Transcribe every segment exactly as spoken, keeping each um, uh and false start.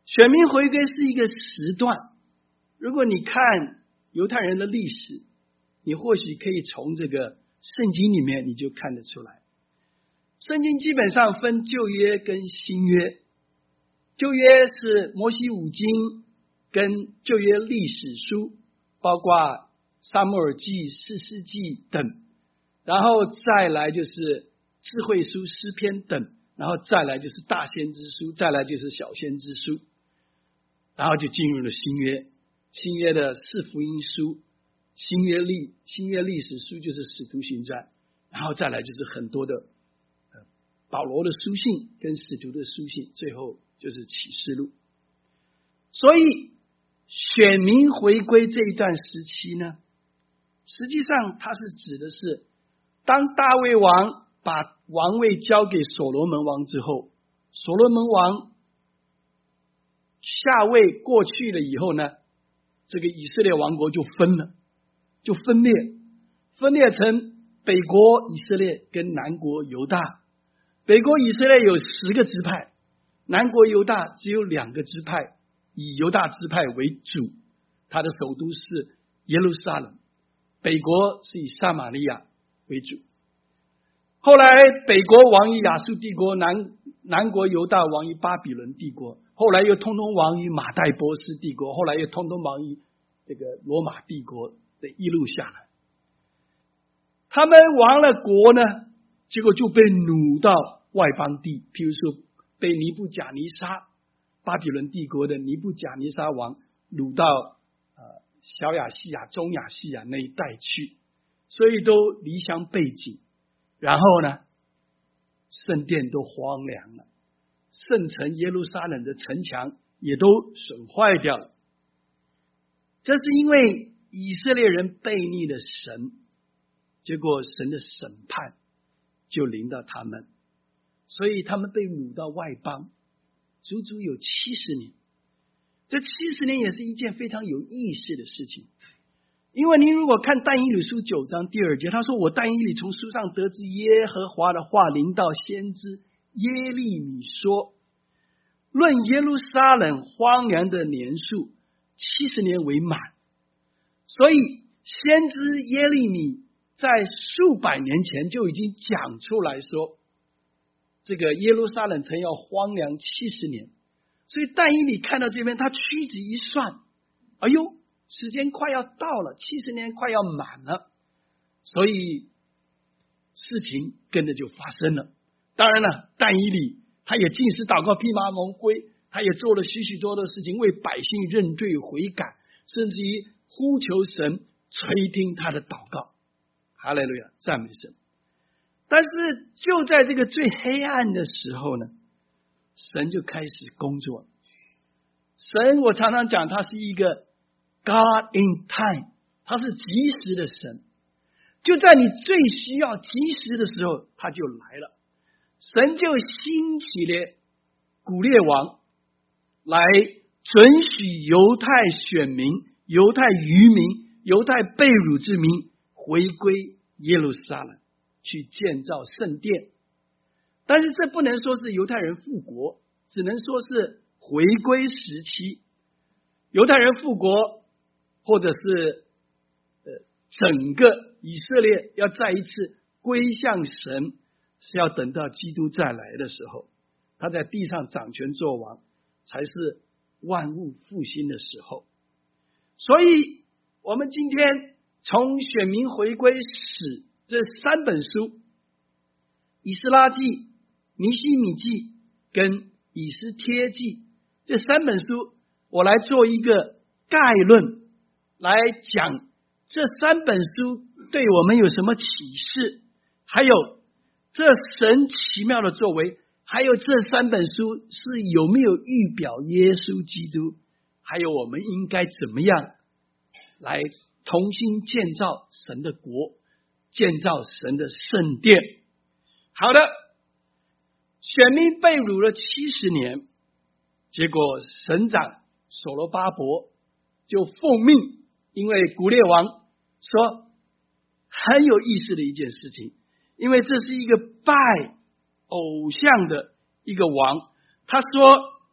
选民回归是一个时段，如果你看犹太人的历史，你或许可以从这个圣经里面你就看得出来。圣经基本上分旧约跟新约，旧约是摩西五经跟旧约历史书，包括撒母耳记、士师记等，然后再来就是智慧书、诗篇等，然后再来就是大先知书，再来就是小先知书，然后就进入了新约。新约的四福音书，新约历新约历史书就是使徒行传，然后再来就是很多的呃保罗的书信跟使徒的书信，最后就是启示录。所以选民回归这一段时期呢，实际上它是指的是当大卫王把王位交给所罗门王之后，所罗门王下位过去了以后呢，这个以色列王国就分了，就分裂，分裂成北国以色列跟南国犹大。北国以色列有十个支派，南国犹大只有两个支派，以犹大支派为主，它的首都是耶路撒冷。北国是以撒玛利亚为主。后来北国亡于亚述帝国，南南国犹大亡于巴比伦帝国，后来又通通亡于马代波斯帝国，后来又通通亡于这个罗马帝国的一路下来。他们亡了国呢，结果就被掳到外邦地，譬如说被尼布甲尼撒，巴比伦帝国的尼布甲尼撒王掳到呃小亚细亚、中亚细亚那一带去，所以都离乡背井。然后呢，圣殿都荒凉了，圣城耶路撒冷的城墙也都损坏掉了。这是因为以色列人背逆了神，结果神的审判就临到他们，所以他们被掳到外邦，足足有七十年。这七十年也是一件非常有意思的事情，因为您如果看但以理书九章第二节，他说我但以理从书上得知耶和华的话临到先知耶利米说，论耶路撒冷荒凉的年数七十年为满。所以先知耶利米在数百年前就已经讲出来说，这个耶路撒冷城要荒凉七十年。所以但以理看到这边，他屈指一算，哎呦，时间快要到了，七十年快要满了，所以事情跟着就发生了。当然了，但以理他也禁食祷告披麻蒙灰，他也做了许许多多的事情，为百姓认罪悔改，甚至于呼求神垂听他的祷告。哈利路亚，赞美神。但是就在这个最黑暗的时候呢，神就开始工作。神我常常讲他是一个God in time， 他是及时的神，就在你最需要及时的时候他就来了。神就兴起了古列王来准许犹太选民、犹太渔民、犹太被掳之民回归耶路撒冷去建造圣殿。但是这不能说是犹太人复国，只能说是回归时期。犹太人复国或者是呃整个以色列要再一次归向神，是要等到基督再来的时候，他在地上掌权作王，才是万物复兴的时候。所以我们今天从选民回归史这三本书，以斯拉记、尼希米记跟以斯帖记这三本书，我来做一个概论，来讲这三本书对我们有什么启示，还有这神奇妙的作为，还有这三本书是有没有预表耶稣基督，还有我们应该怎么样来重新建造神的国，建造神的圣殿。好的，选民被掳了七十年，结果省长所罗巴伯就奉命，因为古列王说很有意思的一件事情，因为这是一个拜偶像的一个王，他说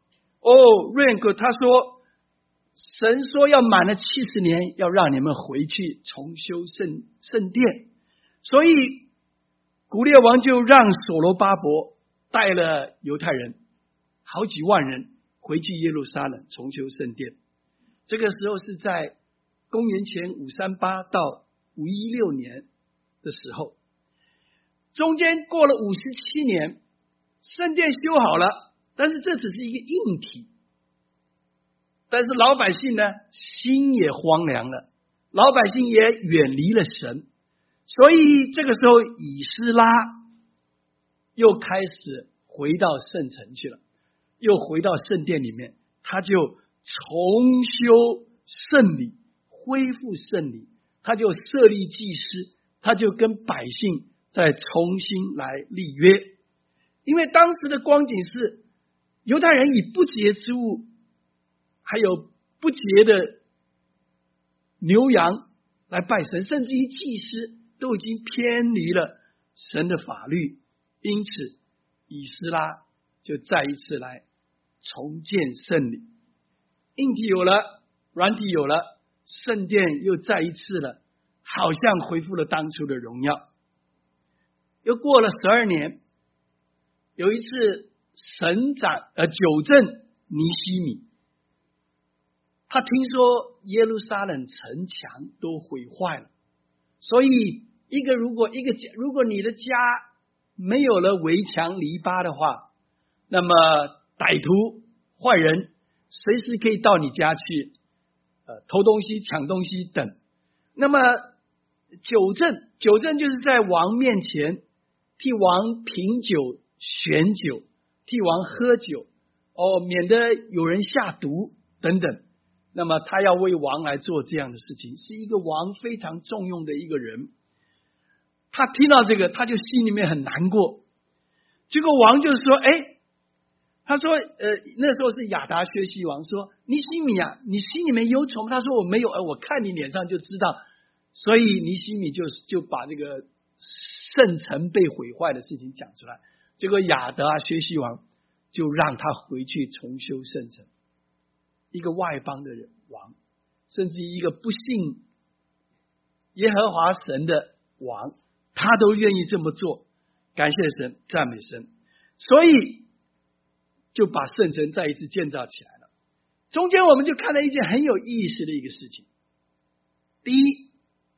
哦 Rank 他说，神说要满了七十年，要让你们回去重修圣圣殿，所以古列王就让所罗巴伯带了犹太人好几万人回去耶路撒冷重修圣殿。这个时候是在公元前五三八到五一六年的时候，中间过了五十七年，圣殿修好了，但是这只是一个硬体，但是老百姓呢心也荒凉了，老百姓也远离了神，所以这个时候以斯拉又开始回到圣城去了，又回到圣殿里面，他就重修圣礼，恢复圣礼，他就设立祭司，他就跟百姓再重新来立约。因为当时的光景是犹太人以不洁之物还有不洁的牛羊来拜神，甚至于祭司都已经偏离了神的法律，因此以斯拉就再一次来重建圣礼，硬体有了，软体有了，圣殿又再一次了，好像恢复了当初的荣耀。又过了十二年，有一次省长呃九正尼希米，他听说耶路撒冷城墙都毁坏了，所以一个如果一个家，如果你的家没有了围墙篱笆的话，那么歹徒坏人随时可以到你家去呃偷东西抢东西等。那么酒政酒政就是在王面前替王品酒选酒，替王喝酒哦，免得有人下毒等等。那么他要为王来做这样的事情，是一个王非常重用的一个人。他听到这个，他就心里面很难过。结果王就说：“哎，他说，呃，那时候是亚达薛西王说，尼希米啊，你心里面忧愁吗？”他说：“我没有，呃，我看你脸上就知道。”所以尼希米就就把这个圣城被毁坏的事情讲出来。结果亚达薛西王就让他回去重修圣城。一个外邦的人王，甚至一个不信耶和华神的王，他都愿意这么做，感谢神，赞美神，所以就把圣城再一次建造起来了。中间我们就看到一件很有意思的一个事情。第一，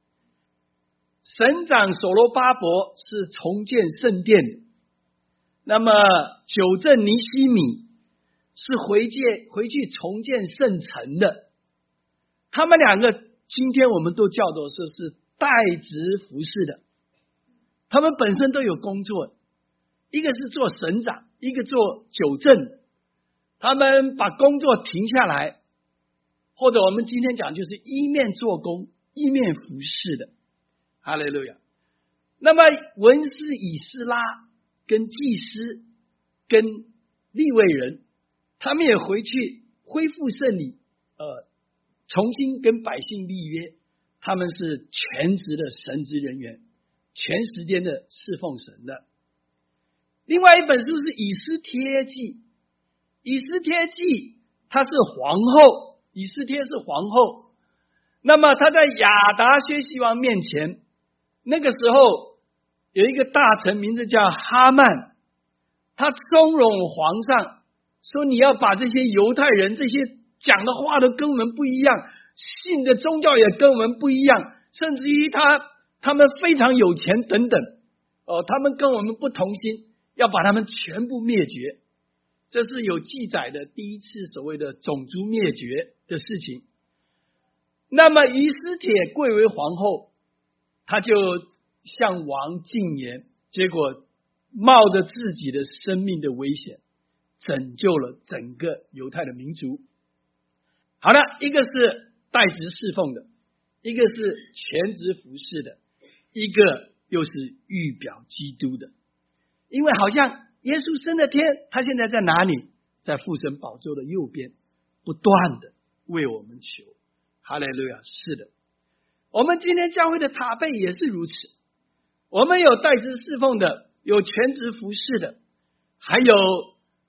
省长所罗巴伯是重建圣殿的，那么九正尼希米是回建回去重建圣城的。他们两个今天我们都叫做是是代职服侍的，他们本身都有工作，一个是做省长，一个做九正，他们把工作停下来，或者我们今天讲就是一面做工一面服侍的。哈利路亚。那么文士以斯拉跟祭司跟利未人，他们也回去恢复圣礼，呃，重新跟百姓立约，他们是全职的神职人员，全时间的侍奉神的。另外一本书是以斯帖记，以斯帖记她是皇后，以斯帖是皇后，那么她在亚达薛西王面前，那个时候有一个大臣名字叫哈曼，他怂恿皇上说，你要把这些犹太人这些讲的话都跟我们不一样，信的宗教也跟我们不一样，甚至于他他们非常有钱等等，哦，他们跟我们不同心，要把他们全部灭绝。这是有记载的第一次所谓的种族灭绝的事情。那么以斯帖贵为皇后，他就向王进言，结果冒着自己的生命的危险，拯救了整个犹太的民族。好了，一个是代职侍奉的，一个是全职服侍的，一个又是预表基督的。因为好像耶稣升了天，他现在在哪里？在父神宝座的右边，不断的为我们求。哈利路亚。是的，我们今天教会的塔贝也是如此，我们有代职侍奉的，有全职服侍的，还有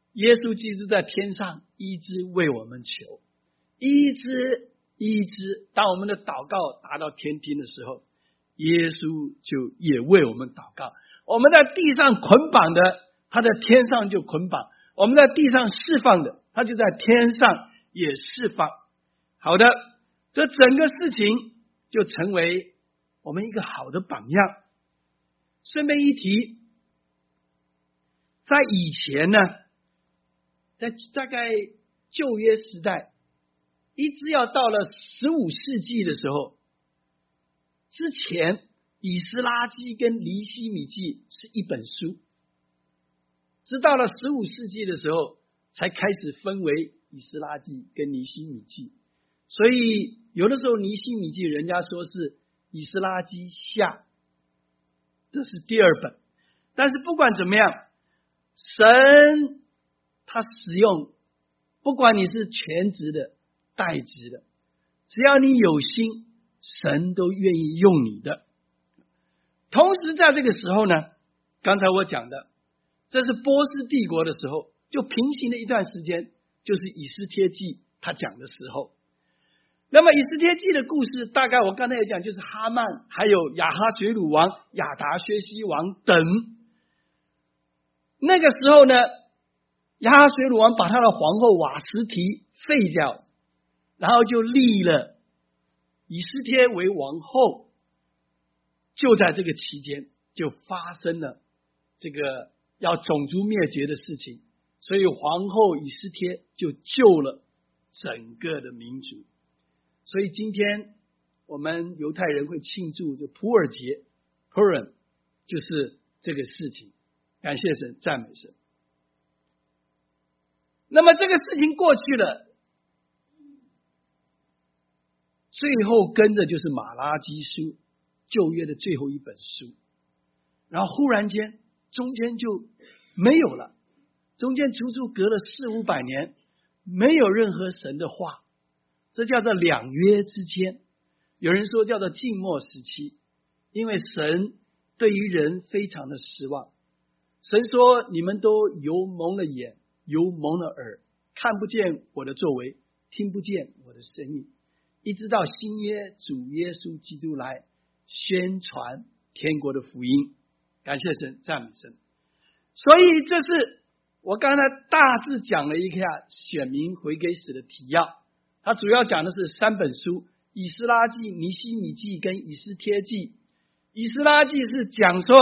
耶稣基督在天上一直为我们求，一直一直，当我们的祷告达到天庭的时候，耶稣就也为我们祷告。我们在地上捆绑的，他在天上就捆绑；我们在地上释放的，他就在天上也释放。好的，这整个事情就成为我们一个好的榜样。顺便一提，在以前呢，在大概旧约时代，一直要到了十五世纪的时候，之前以斯拉记跟尼希米记是一本书，直到了十五世纪的时候才开始分为以斯拉记跟尼希米记。所以有的时候尼希米记人家说是以斯拉记下，这是第二本。但是不管怎么样，神他使用，不管你是全职的代职的，只要你有心，神都愿意用你的。同时在这个时候呢，刚才我讲的，这是波斯帝国的时候，就平行的一段时间，就是以斯帖记他讲的时候。那么以斯帖记的故事，大概我刚才也讲，就是哈曼还有亚哈随鲁王、亚达薛西王等。那个时候呢，亚哈随鲁王把他的皇后瓦实提废掉，然后就立了以斯帖为王后。就在这个期间，就发生了这个要种族灭绝的事情，所以皇后以斯帖就救了整个的民族。所以今天我们犹太人会庆祝这普尔节 Purim， 就是这个事情。感谢神，赞美神。那么这个事情过去了，最后跟着就是马拉基书，旧约的最后一本书。然后忽然间中间就没有了，中间足足隔了四五百年，没有任何神的话，这叫做两约之间。有人说叫做静默时期，因为神对于人非常的失望。神说，你们都油蒙了眼，油蒙了耳，看不见我的作为，听不见我的声音，一直到新约主耶稣基督来宣传天国的福音。感谢神，赞美神。所以这是我刚才大致讲了一下选民回归史的提要，它主要讲的是三本书，以斯拉记、尼希米记跟以斯帖记。以斯拉记是讲说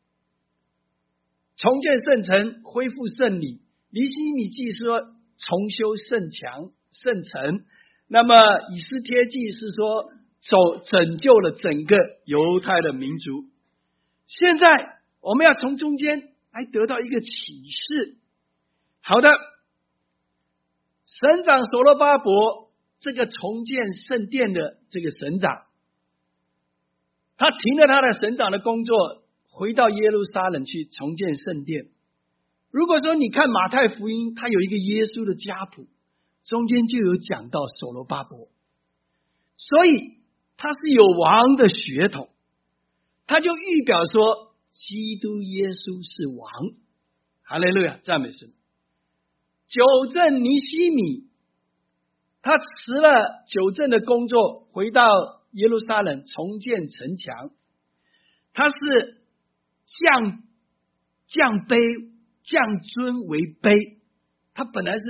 重建圣城，恢复圣礼；尼希米记说重修圣墙、圣城。那么以斯帖记是说走拯救了整个犹太的民族。现在我们要从中间来得到一个启示。好的，省长所罗巴伯这个重建圣殿的这个省长，他停了他的省长的工作，回到耶路撒冷去重建圣殿。如果说你看马太福音，他有一个耶稣的家谱，中间就有讲到所罗巴伯，所以他是有王的血统，他就预表说基督耶稣是王。哈利路亚，赞美神。纠正尼希米，他辞了纠正的工作，回到耶路撒冷重建城墙。他是降降卑降尊为卑，他本来是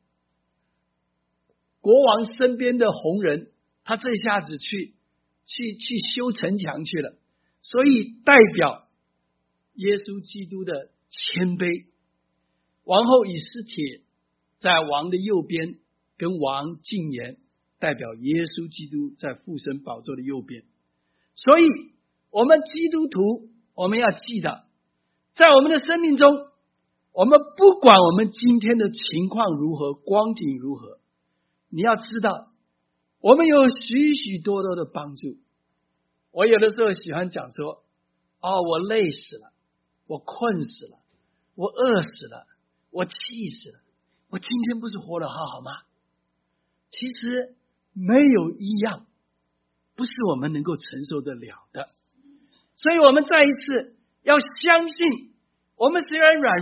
国王身边的红人，他这下子去去去修城墙去了，所以代表耶稣基督的谦卑。王后以斯帖在王的右边，跟王敬言，代表耶稣基督在父神宝座的右边。所以我们基督徒，我们要记得，在我们的生命中，我们不管我们今天的情况如何，光景如何，你要知道我们有许许多多的帮助。我有的时候喜欢讲说，哦，我累死了，我困死了，我饿死了，我气死了，我今天不是活得好好吗？其实没有一样不是我们能够承受得了的。所以我们再一次要相信，我们虽然软弱，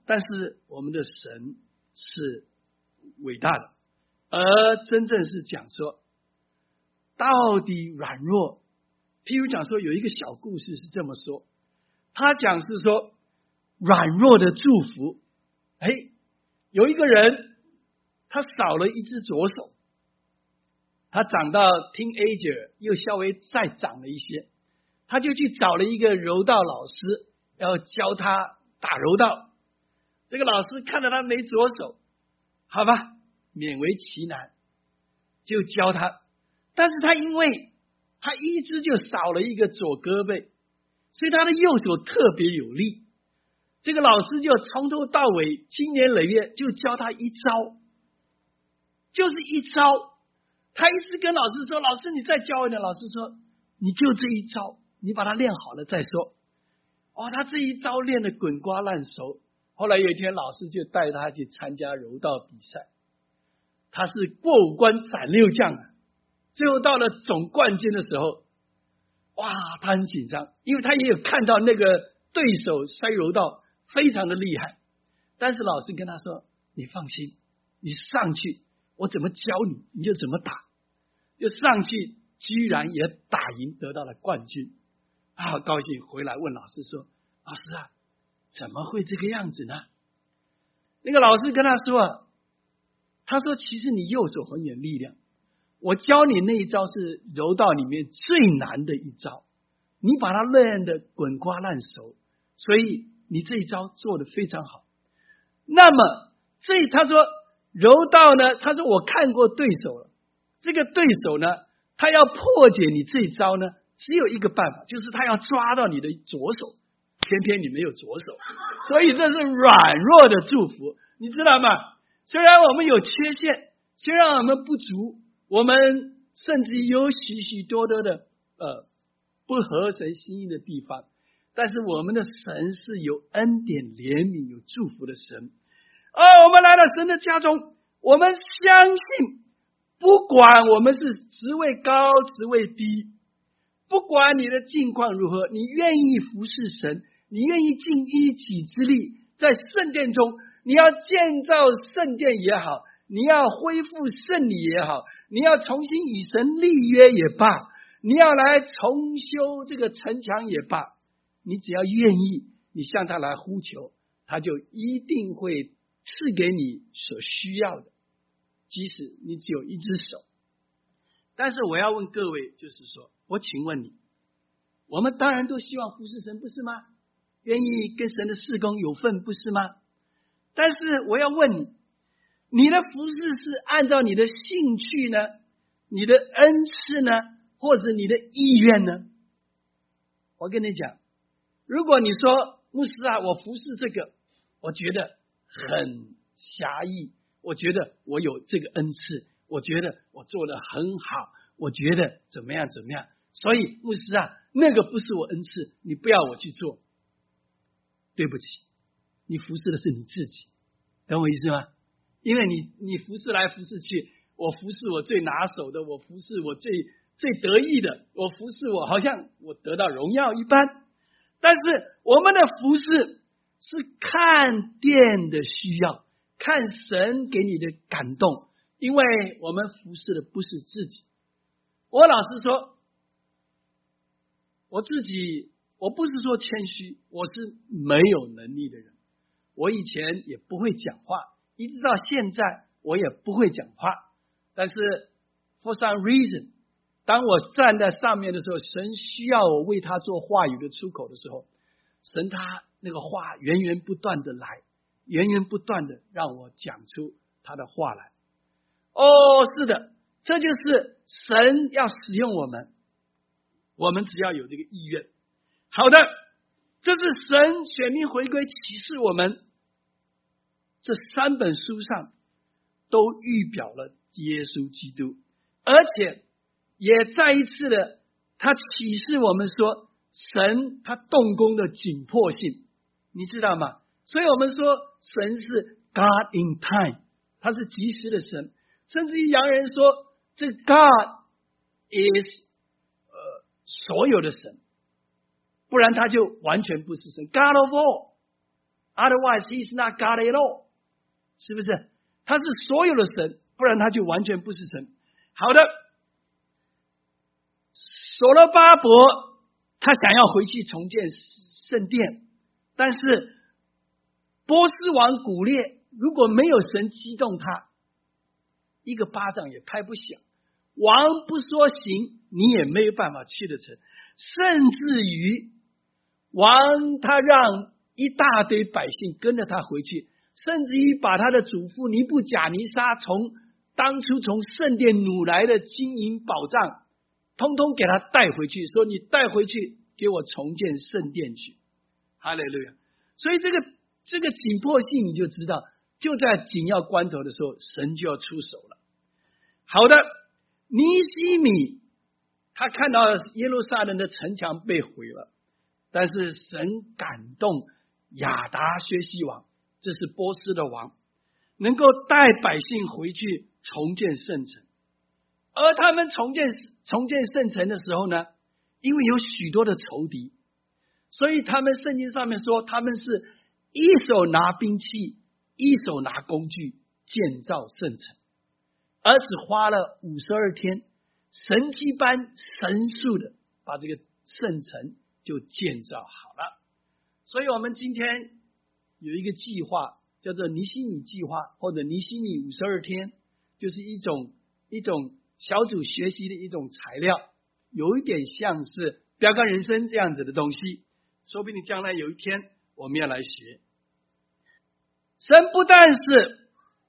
但是我们的神是伟大的，而真正是讲说到底软弱。譬如讲说有一个小故事是这么说，他讲是说软弱的祝福。哎，有一个人他少了一只左手，他长到 teenager 又稍微再长了一些，他就去找了一个柔道老师要教他打柔道。这个老师看到他没左手，好吧，勉为其难就教他，但是他因为他一只就少了一个左胳膊，所以他的右手特别有力。这个老师就从头到尾经年累月就教他一招，就是一招。他一直跟老师说，老师你再教一点，老师说你就这一招，你把它练好了再说。哦，他这一招练得滚瓜烂熟。后来有一天老师就带他去参加柔道比赛，他是过五关斩六将啊，最后到了总冠军的时候，哇，他很紧张，因为他也有看到那个对手摔柔道非常的厉害。但是老师跟他说，你放心，你上去我怎么教你你就怎么打，就上去居然也打赢，得到了冠军。他好高兴，回来问老师说，老师啊，怎么会这个样子呢？那个老师跟他说啊，他说其实你右手很有力量，我教你那一招是柔道里面最难的一招，你把它练得滚瓜烂熟，所以你这一招做得非常好。那么这他说柔道呢，他说我看过对手了，这个对手呢，他要破解你这一招呢，只有一个办法，就是他要抓到你的左手，偏偏你没有左手，所以这是软弱的祝福，你知道吗？虽然我们有缺陷，虽然我们不足，我们甚至有许许多多的呃不合神心意的地方，但是我们的神是有恩典、怜悯、有祝福的神。哦，我们来到神的家中，我们相信，不管我们是职位高、职位低，不管你的境况如何，你愿意服侍神，你愿意尽一己之力，在圣殿中，你要建造圣殿也好，你要恢复圣礼也好，你要重新与神立约也罢，你要来重修这个城墙也罢，你只要愿意，你向他来呼求，他就一定会赐给你所需要的，即使你只有一只手。但是我要问各位，就是说，我请问你，我们当然都希望服侍神，不是吗？愿意跟神的事工有份，不是吗？但是我要问你，你的服侍是按照你的兴趣呢，你的恩赐呢，或者你的意愿呢？我跟你讲，如果你说牧师啊，我服侍这个，我觉得很狭义，我觉得我有这个恩赐，我觉得我做得很好，我觉得怎么样怎么样，所以牧师啊，那个不是我恩赐，你不要我去做。对不起，你服侍的是你自己，懂我意思吗？因为你你服侍来服侍去，我服侍我最拿手的，我服侍我最最得意的，我服侍我好像我得到荣耀一般。但是我们的服侍是看殿的需要，看神给你的感动，因为我们服侍的不是自己。我老实说，我自己我不是说谦虚，我是没有能力的人，我以前也不会讲话，一直到现在我也不会讲话。但是 for some reason， 当我站在上面的时候，神需要我为他做话语的出口的时候，神他那个话源源不断的来，源源不断的让我讲出他的话来。哦，是的，这就是神要使用我们，我们只要有这个意愿。好的，这是神选民回归启示我们，这三本书上都预表了耶稣基督，而且也再一次的他启示我们说神他动工的紧迫性，你知道吗？所以我们说神是 God in time， 他是及时的神，甚至于洋人说这 God is、呃、所有的神，不然他就完全不是神。 God of all， otherwise he is not God at all， 是不是？他是所有的神，不然他就完全不是神。好的，所罗巴伯他想要回去重建圣殿，但是波斯王古列如果没有神激动他，一个巴掌也拍不响。王不说行，你也没有办法去得成。甚至于王他让一大堆百姓跟着他回去，甚至于把他的祖父尼布甲尼撒从当初从圣殿掳来的金银宝藏通通给他带回去，说你带回去给我重建圣殿去。哈利路亚。所以这个这个紧迫性你就知道，就在紧要关头的时候，神就要出手了。好的，尼西米他看到耶路撒冷的城墙被毁了，但是神感动亚达薛西王，这是波斯的王，能够带百姓回去重建圣城。而他们重建重建圣城的时候呢，因为有许多的仇敌，所以他们圣经上面说他们是一手拿兵器，一手拿工具建造圣城，而只花了五十二天，神迹般神速的把这个圣城就建造好了。所以我们今天有一个计划叫做尼西米计划，或者尼西米五十二天，就是一种一种小组学习的一种材料，有一点像是标杆人生这样子的东西，说不定将来有一天我们要来学。神不但是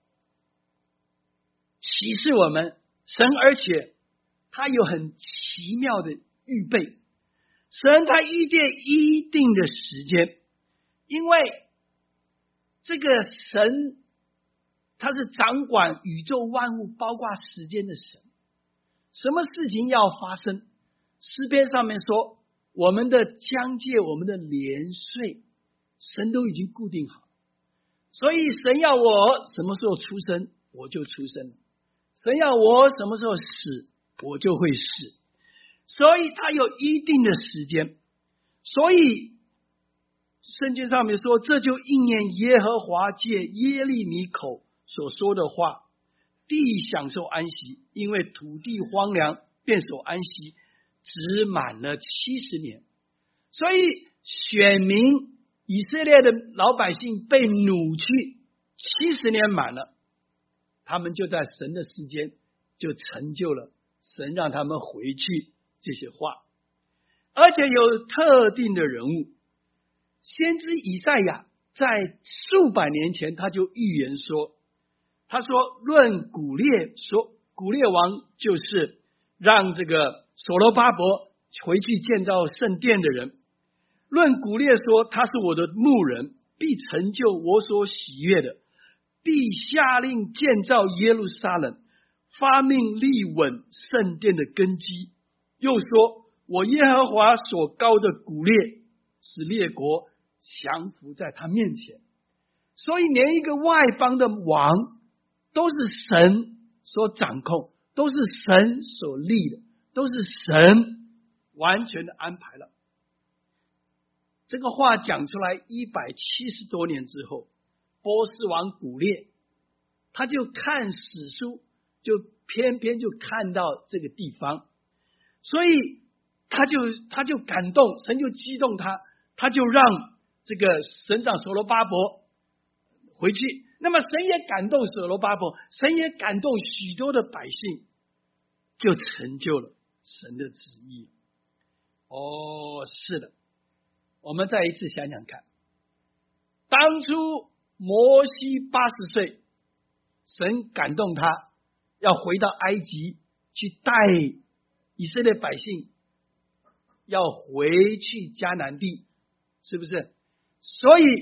启示我们神，而且他有很奇妙的预备。神他预定一定的时间，因为这个神他是掌管宇宙万物包括时间的神，什么事情要发生，诗篇上面说我们的疆界，我们的年岁神都已经固定好，所以神要我什么时候出生我就出生了，神要我什么时候死我就会死，所以他有一定的时间。所以圣经上面说，这就应验耶和华借耶利米口所说的话，地享受安息，因为土地荒凉，便所安息，只满了七十年。所以选民以色列的老百姓被掳去七十年满了，他们就在神的时间就成就了神让他们回去这些话。而且有特定的人物，先知以赛亚在数百年前他就预言说，他说论古列，说古列王就是让这个所罗巴伯回去建造圣殿的人，论古列说他是我的牧人，必成就我所喜悦的，必下令建造耶路撒冷，发命立稳圣殿的根基。又说我耶和华所膏的古列，使列国降服在他面前。所以连一个外邦的王都是神所掌控，都是神所立的，都是神完全的安排了。这个话讲出来一百七十多年之后，波斯王古列他就看史书，就偏偏就看到这个地方，所以他就他就感动，神就激动他，他就让这个省长所罗巴伯回去。那么神也感动所罗巴伯，神也感动许多的百姓，就成就了神的旨意。哦，是的，我们再一次想想看，当初摩西八十岁，神感动他要回到埃及去带以色列百姓要回去迦南地，是不是？所以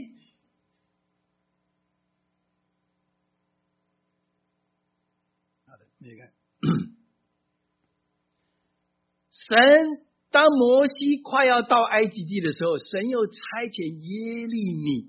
好的，你看神当摩西快要到埃及地的时候，神又差遣耶利米，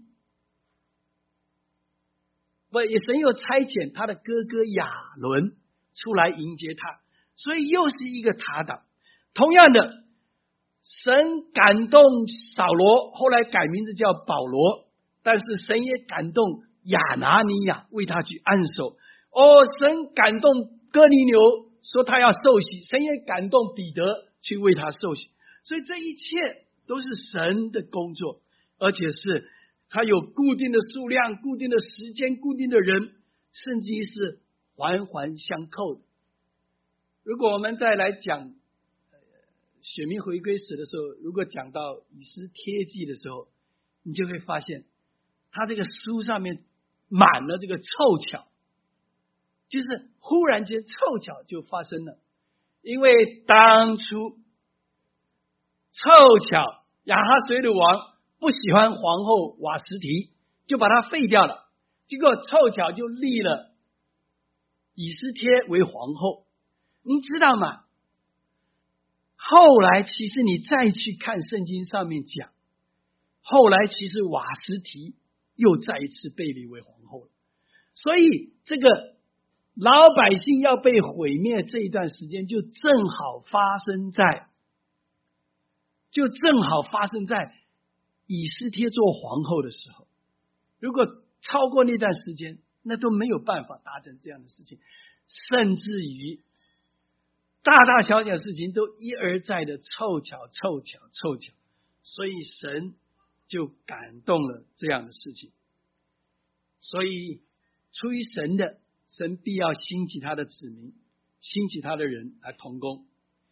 不，神又差遣他的哥哥亚伦出来迎接他，所以又是一个塔挡。同样的，神感动扫罗，后来改名字叫保罗， 但是神也感动亚拿尼亚为他去按手。哦，神感动哥尼流说他要受洗，神也感动彼得去为他受洗。所以这一切都是神的工作，而且是他有固定的数量、固定的时间、固定的人，甚至于是环环相扣的。如果我们再来讲选民回归史的时候，如果讲到以斯帖记的时候，你就会发现他这个书上面满了这个凑巧，就是忽然间凑巧就发生了。因为当初凑巧亚哈随鲁王不喜欢皇后瓦实提，就把他废掉了，结果凑巧就立了以斯帖为皇后。你知道吗？后来其实你再去看圣经上面讲，后来其实瓦实提又再一次被立为皇后了。所以这个老百姓要被毁灭这一段时间，就正好发生在就正好发生在以斯帖做皇后的时候。如果超过那段时间，那都没有办法达成这样的事情，甚至于大大小小事情都一而再的凑巧凑巧凑巧，所以神就感动了这样的事情。所以出于神的，神必要兴起他的子民，兴起他的人来同工。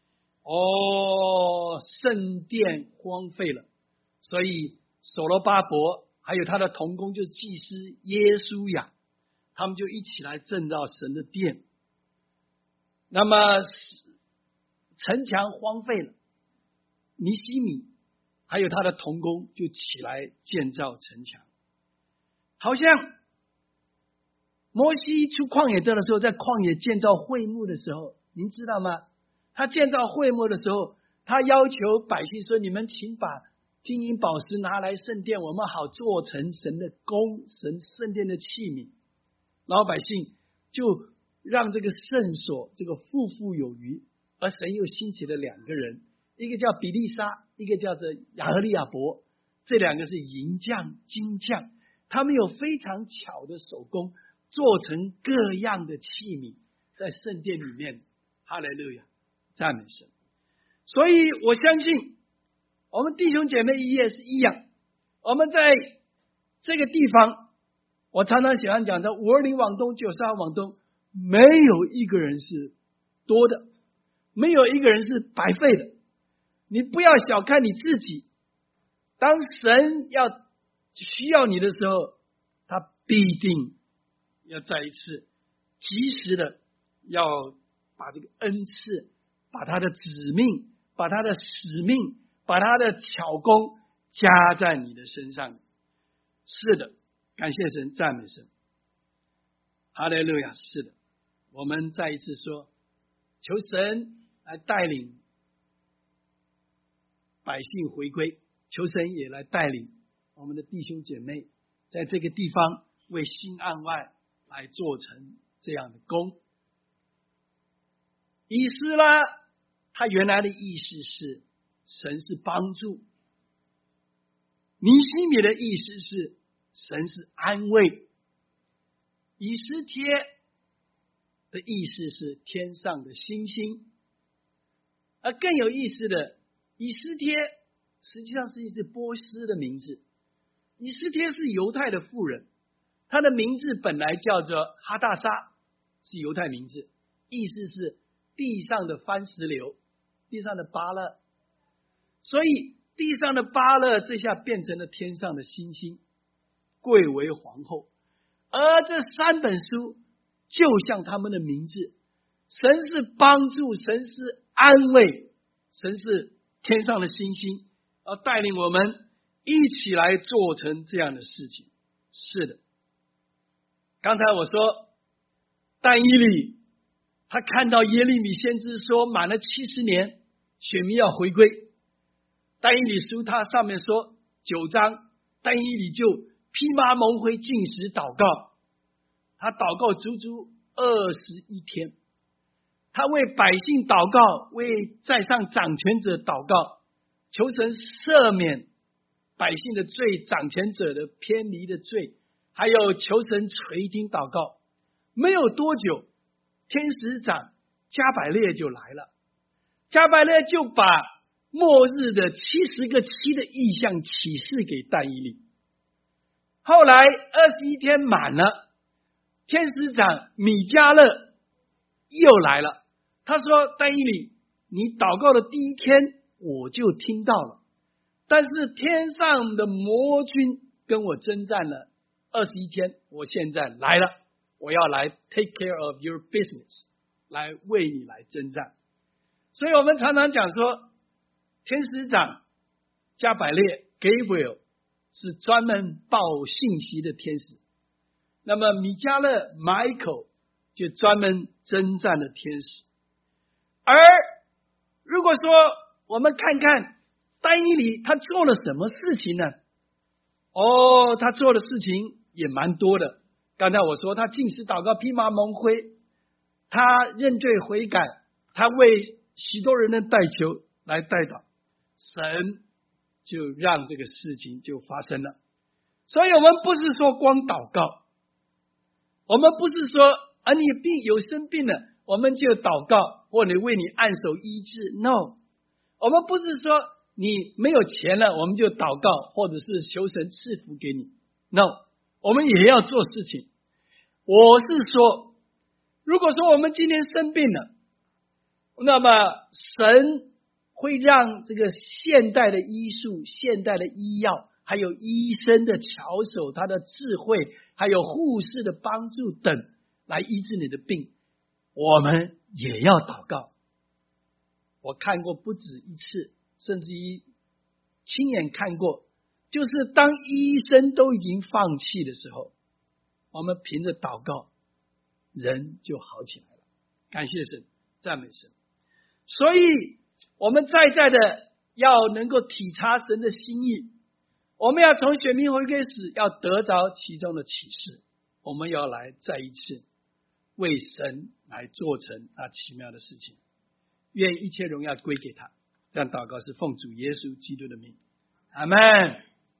哦，圣殿荒废了，所以所罗巴伯还有他的同工，就是祭司耶稣亚，他们就一起来建造神的殿。那么城墙荒废了，尼希米还有他的同工就起来建造城墙。好像摩西出旷野的时候，在旷野建造会幕的时候，您知道吗？他建造会幕的时候，他要求百姓说，你们请把金银宝石拿来圣殿，我们好做成神的宫，神圣殿的器皿。老百姓就让这个圣所这个富富有余，而神又兴起了两个人，一个叫比利沙，一个叫做亚何利亚伯，这两个是银匠金匠，他们有非常巧的手工，做成各样的器皿，在圣殿里面。哈利路亚，赞美神。所以我相信我们弟兄姐妹也是一样，我们在这个地方，我常常喜欢讲的五二零往东九十二往东，没有一个人是多的，没有一个人是白费的。你不要小看你自己，当神要需要你的时候，他必定要再一次及时的要把这个恩赐，把他的旨命，把他的使命，把他的巧工加在你的身上。是的，感谢神，赞美神，哈利路亚。是的，我们再一次说，求神来带领百姓回归，求神也来带领我们的弟兄姐妹在这个地方为新案外来做成这样的工。以斯拉他原来的意思是神是帮助，尼希米的意思是神是安慰，以斯帖的意思是天上的星星。而更有意思的，以斯帖实际上是一只波斯的名字。以斯帖是犹太的妇人，她的名字本来叫做哈大沙，是犹太名字，意思是地上的番石榴，地上的芭乐。所以地上的芭乐这下变成了天上的星星，贵为皇后。而这三本书就像他们的名字，神是帮助，神是安慰，神是天上的星星，要带领我们一起来做成这样的事情。是的，刚才我说但以理他看到耶利米先知说满了七十年选民要回归，但以理书他上面说九章，但以理就披麻蒙灰禁食祷告，他祷告足足二十一天，他为百姓祷告，为在上掌权者祷告，求神赦免百姓的罪、掌权者的偏离的罪，还有求神垂听祷告。没有多久，天使长加百列就来了，加百列就把末日的七十个七的异象启示给但以理。后来二十一天满了，天使长米迦勒又来了，他说：但以理，你祷告的第一天我就听到了，但是天上的魔军跟我征战了二十一天，我现在来了，我要来 take care of your business， 来为你来征战。所以我们常常讲说，天使长加百列 Gabriel 是专门报信息的天使，那么米迦勒 Michael 就专门征战的天使。而如果说我们看看但以理他做了什么事情呢？哦，他做的事情也蛮多的。刚才我说他禁食祷告，披麻蒙灰，他认罪悔改，他为许多人的代求来代祷，神就让这个事情就发生了。所以我们不是说光祷告，我们不是说啊你病有生病了我们就祷告，或者为你按手医治。 No， 我们不是说你没有钱了我们就祷告，或者是求神赐福给你。 No， 我们也要做事情。我是说，如果说我们今天生病了，那么神会让这个现代的医术、现代的医药，还有医生的巧手、他的智慧，还有护士的帮助等来医治你的病。我们也要祷告。我看过不止一次，甚至于亲眼看过，就是当医生都已经放弃的时候，我们凭着祷告人就好起来了。感谢神，赞美神。所以我们再再的要能够体察神的心意，我们要从选民回归史要得着其中的启示，我们要来再一次为神来做成那奇妙的事情。愿一切荣耀归给他。这样祷告是奉主耶稣基督的名，阿们。